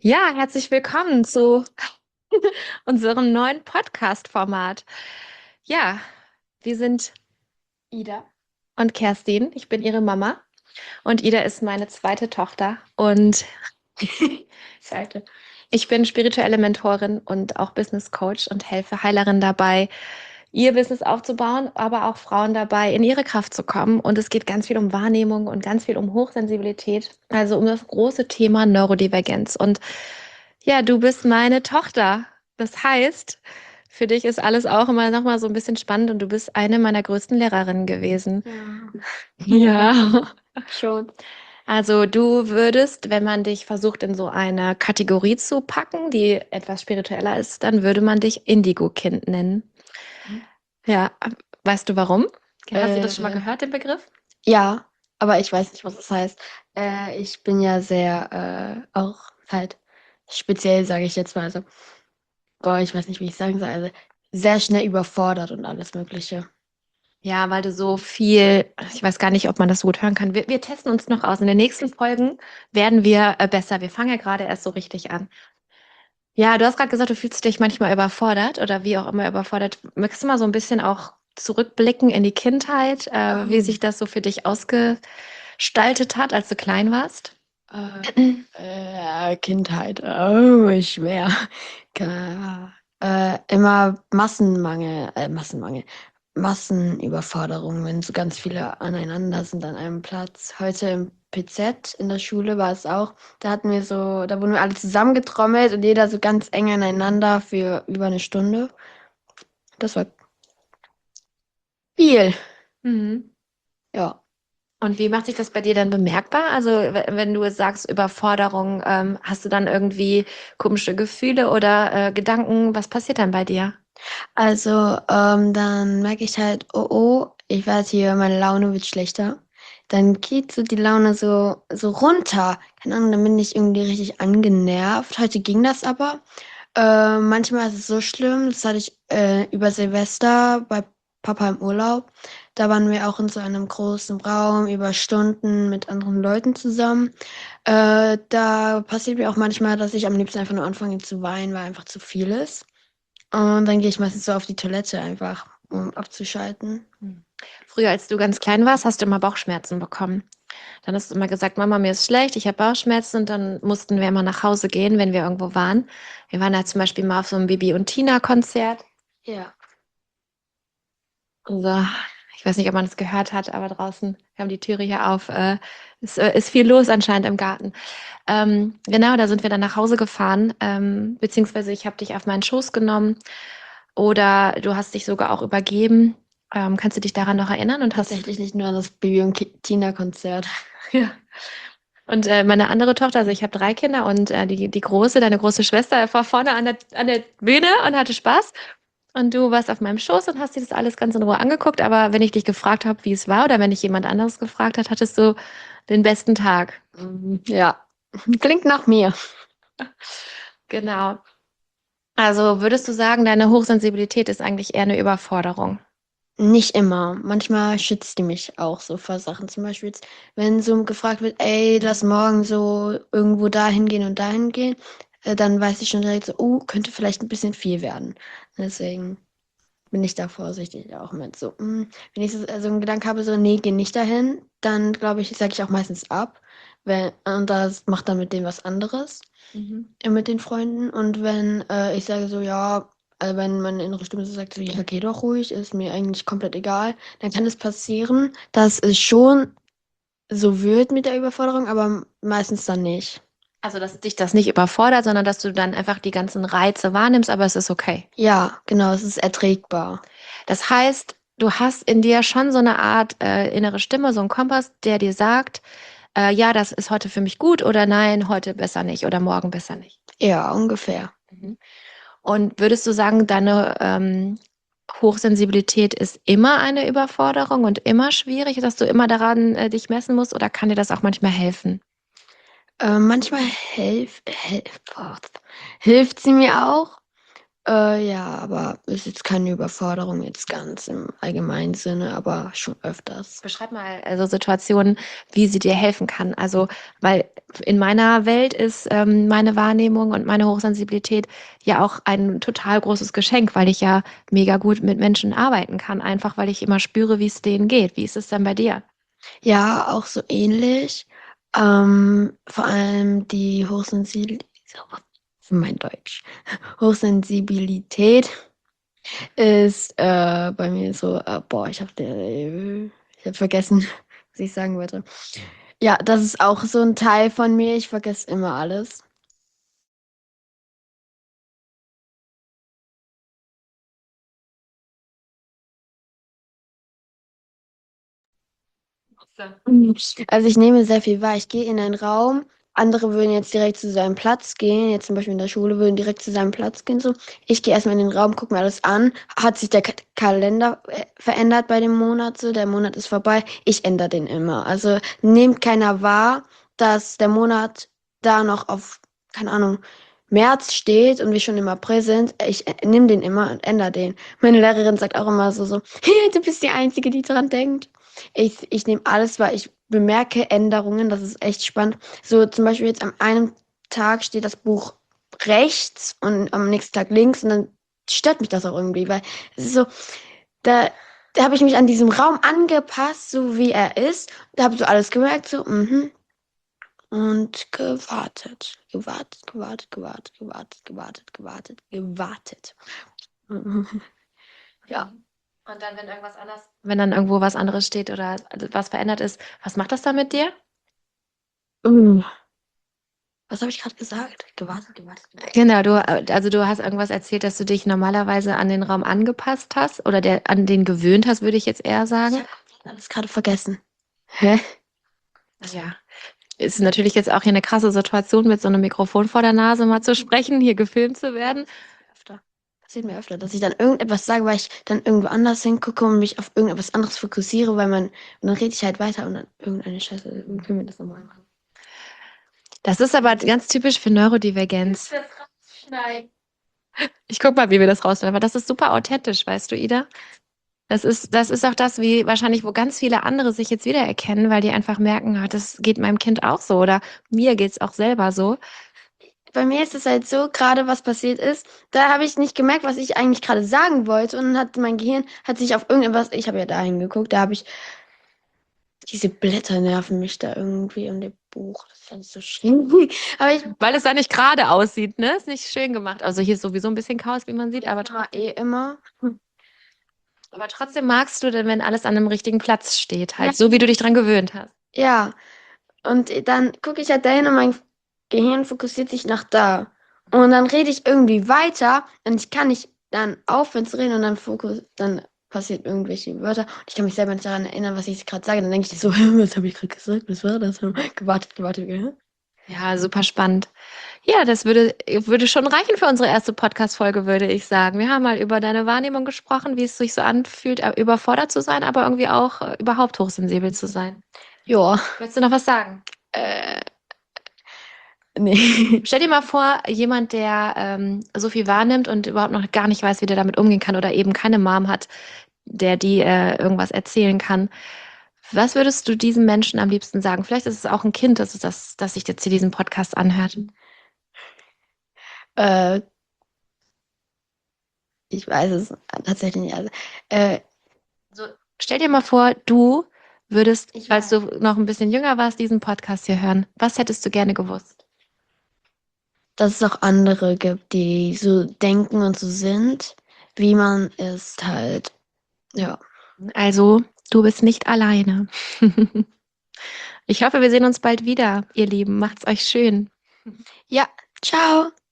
Ja, herzlich willkommen zu unserem neuen Podcast-Format. Ja, wir sind Ida und Kerstin. Ich bin ihre Mama und Ida ist meine zweite Tochter. Und Seite. Ich bin spirituelle Mentorin und auch Business Coach und helfe Heilerinnen dabei, ihr Business aufzubauen, aber auch Frauen dabei, in ihre Kraft zu kommen. Und es geht ganz viel um Wahrnehmung und ganz viel um Hochsensibilität, also um das große Thema Neurodivergenz. Und ja, du bist meine Tochter. Das heißt, für dich ist alles auch immer noch mal so ein bisschen spannend und du bist eine meiner größten Lehrerinnen gewesen. Ja, Ja. schon. Also du würdest, wenn man dich versucht in so eine Kategorie zu packen, die etwas spiritueller ist, dann würde man dich Indigo-Kind nennen. Ja, weißt du warum? Hast du das schon mal Äh, gehört, den Begriff? ja, aber ich weiß nicht, was das heißt. Ich bin ja sehr, auch halt speziell, sage ich jetzt mal. Also, boah, ich weiß nicht, wie ich sagen soll. Also, sehr schnell überfordert und alles Mögliche. Ja, weil du so viel, ich weiß gar nicht, ob man das so gut hören kann. Wir testen uns noch aus. In den nächsten Folgen werden wir besser. Wir fangen ja gerade erst so richtig an. Ja, du hast gerade gesagt, du fühlst dich manchmal überfordert oder wie auch immer überfordert. Möchtest du mal so ein bisschen auch zurückblicken in die Kindheit, wie sich das so für dich ausgestaltet hat, als du klein warst? Kindheit, oh, schwer. Immer Massenüberforderung, wenn so ganz viele aneinander sind an einem Platz. Heute im PZ in der Schule war es auch. Da wurden wir alle zusammengetrommelt und jeder so ganz eng aneinander für über eine Stunde. Das war viel. Mhm. Ja. Und wie macht sich das bei dir dann bemerkbar? Also, wenn du sagst Überforderung, hast du dann irgendwie komische Gefühle oder Gedanken? Was passiert dann bei dir? Also, dann merke ich halt, oh oh, ich werde hier, meine Laune wird schlechter. Dann geht so die Laune so runter. Keine Ahnung, dann bin ich irgendwie richtig angenervt. Heute ging das aber. Manchmal ist es so schlimm, das hatte ich über Silvester bei Papa im Urlaub. Da waren wir auch in so einem großen Raum über Stunden mit anderen Leuten zusammen. Da passiert mir auch manchmal, dass ich am liebsten einfach nur anfange zu weinen, weil einfach zu viel ist. Und dann gehe ich meistens so auf die Toilette einfach, um abzuschalten. Hm. Früher, als du ganz klein warst, hast du immer Bauchschmerzen bekommen. Dann hast du immer gesagt, Mama, mir ist schlecht, ich habe Bauchschmerzen und dann mussten wir immer nach Hause gehen, wenn wir irgendwo waren. Wir waren da zum Beispiel mal auf so einem Bibi und Tina Konzert. Ja. Also, ich weiß nicht, ob man es gehört hat, aber draußen, wir haben die Türe hier auf, ist viel los anscheinend im Garten. Genau, da sind wir dann nach Hause gefahren, beziehungsweise ich habe dich auf meinen Schoß genommen oder du hast dich sogar auch übergeben. Kannst du dich daran noch erinnern und hast, Tatsächlich nicht nur an das Bibi und Tina-Konzert. ja. Und meine andere Tochter, also ich habe drei Kinder und die große, deine große Schwester, war vorne an der Bühne und hatte Spaß. Und du warst auf meinem Schoß und hast dir das alles ganz in Ruhe angeguckt. Aber wenn ich dich gefragt habe, wie es war, oder wenn dich jemand anderes gefragt hat, hattest du den besten Tag. Ja, klingt nach mir. Genau. Also würdest du sagen, deine Hochsensibilität ist eigentlich eher eine Überforderung? Nicht immer. Manchmal schützt die mich auch so vor Sachen. Zum Beispiel, jetzt, wenn so gefragt wird, ey, lass morgen so irgendwo dahin gehen und dahin gehen, dann weiß ich schon direkt so, oh, könnte vielleicht ein bisschen viel werden. Deswegen bin ich da vorsichtig auch mit so, wenn ich so einen Gedanken habe, so, nee, geh nicht dahin, dann glaube ich, sage ich auch meistens ab. Und das macht dann mit dem was anderes, Mhm. mit den Freunden. Und wenn ich sage so, ja, wenn meine innere Stimme so sagt, so, ja, geh doch ruhig, ist mir eigentlich komplett egal, dann kann es passieren, dass es schon so wird mit der Überforderung, aber meistens dann nicht. Also, dass dich das nicht überfordert, sondern dass du dann einfach die ganzen Reize wahrnimmst, aber es ist okay. Ja, genau, es ist erträgbar. Das heißt, du hast in dir schon so eine Art innere Stimme, so einen Kompass, der dir sagt, ja, das ist heute für mich gut oder nein, heute besser nicht oder morgen besser nicht. Ja, ungefähr. Mhm. Und würdest du sagen, deine Hochsensibilität ist immer eine Überforderung und immer schwierig, dass du immer daran dich messen musst oder kann dir das auch manchmal helfen? Manchmal boah, hilft sie mir auch. Ja, aber ist jetzt keine Überforderung jetzt ganz im allgemeinen Sinne, aber schon öfters. Beschreib mal also Situationen, wie sie dir helfen kann. Also, weil in meiner Welt ist meine Wahrnehmung und meine Hochsensibilität ja auch ein total großes Geschenk, weil ich ja mega gut mit Menschen arbeiten kann, einfach weil ich immer spüre, wie es denen geht. Wie ist es denn bei dir? Ja, auch so ähnlich. Vor allem die Hochsensibilität, mein Deutsch, Hochsensibilität ist bei mir so, boah, ich habe vergessen, was ich sagen wollte. Ja, das ist auch so ein Teil von mir. Ich vergesse immer alles. Mhm. Also ich nehme sehr viel wahr. Ich gehe in einen Raum, andere würden jetzt direkt zu seinem Platz gehen, jetzt zum Beispiel in der Schule würden direkt zu seinem Platz gehen. So. Ich gehe erstmal in den Raum, gucke mir alles an. Hat sich der Kalender verändert bei dem Monat so? Der Monat ist vorbei. Ich ändere den immer. Also nimmt keiner wahr, dass der Monat da noch auf, keine Ahnung, März steht und wir schon im April sind. Ich nehme den immer und ändere den. Meine Lehrerin sagt auch immer so, du bist die Einzige, die dran denkt. Ich nehme alles wahr. Ich bemerke Änderungen. Das ist echt spannend. So zum Beispiel jetzt am einen Tag steht das Buch rechts und am nächsten Tag links und dann stört mich das auch irgendwie, weil es ist so, da, da habe ich mich an diesem Raum angepasst, so wie er ist. Da habe ich so alles gemerkt, so, und gewartet, gewartet, gewartet, gewartet, gewartet, gewartet, gewartet, gewartet. Ja. Und dann, wenn dann irgendwo was anderes steht oder was verändert ist, was macht das dann mit dir? Mm. Was habe ich gerade gesagt? Gewartet, gewartet, gewartet. Genau, also du hast irgendwas erzählt, dass du dich normalerweise an den Raum angepasst hast oder an den gewöhnt hast, würde ich jetzt eher Ich sagen. habe alles gerade vergessen. Hä? Ja, ist natürlich jetzt auch hier eine krasse Situation, mit so einem Mikrofon vor der Nase mal zu sprechen, hier gefilmt zu werden. Öfter. Passiert mir öfter, dass ich dann irgendetwas sage, weil ich dann irgendwo anders hingucke und mich auf irgendetwas anderes fokussiere, und dann rede ich halt weiter und dann irgendeine Scheiße, dann können wir das nochmal machen. Das ist aber ganz typisch für Neurodivergenz. Ich guck mal, wie wir das rausfinden, aber das ist super authentisch, weißt du, Ida? Das ist auch das, wie wahrscheinlich, wo ganz viele andere sich jetzt wiedererkennen, weil die einfach merken, ah, das geht meinem Kind auch so oder mir geht's auch selber so. Bei mir ist es halt so, gerade was passiert ist, da habe ich nicht gemerkt, was ich eigentlich gerade sagen wollte, und dann hat mein Gehirn hat sich auf irgendetwas, ich habe ja da hingeguckt, da habe ich, diese Blätter nerven mich da irgendwie und dem Buch, das ist alles so schlimm. Aber ich Weil es da nicht gerade aussieht, ne? Ist nicht schön gemacht. Also hier ist sowieso ein bisschen Chaos, wie man sieht, mache immer. aber trotzdem magst du denn, wenn alles an einem richtigen Platz steht, Ja, halt so, wie du dich dran gewöhnt hast. ja. Und dann gucke ich halt dahin und mein Gehirn fokussiert sich nach da. Und dann rede ich irgendwie weiter und ich kann nicht dann aufhören zu reden und dann passiert irgendwelche Wörter. Und ich kann mich selber nicht daran erinnern, was ich gerade sage. Dann denke ich so, was habe ich gerade gesagt? Was war das? Gewartet, gewartet, gell? Ja, super spannend. Ja, würde schon reichen für unsere erste Podcast-Folge, würde ich sagen. Wir haben mal über deine Wahrnehmung gesprochen, wie es sich so anfühlt, überfordert zu sein, aber irgendwie auch überhaupt hochsensibel zu sein. Ja, Willst du noch was sagen? äh, nee. Stell dir mal vor, jemand, der so viel wahrnimmt und überhaupt noch gar nicht weiß, wie der damit umgehen kann oder eben keine Mom hat, der die irgendwas erzählen kann. Was würdest du diesem Menschen am liebsten sagen? Vielleicht ist es auch ein Kind, das sich jetzt hier diesen Podcast anhört. Äh, Ich weiß es tatsächlich nicht. Also, äh, So, stell dir mal vor, du würdest, ich als du weiß. noch ein bisschen jünger warst, diesen Podcast hier hören. Was hättest du gerne gewusst? Dass es auch andere gibt, die so denken und so sind, wie man ist halt. Ja. Also, du bist nicht alleine. Ich hoffe, wir sehen uns bald wieder, ihr Lieben. Macht's euch schön. Ja, ciao.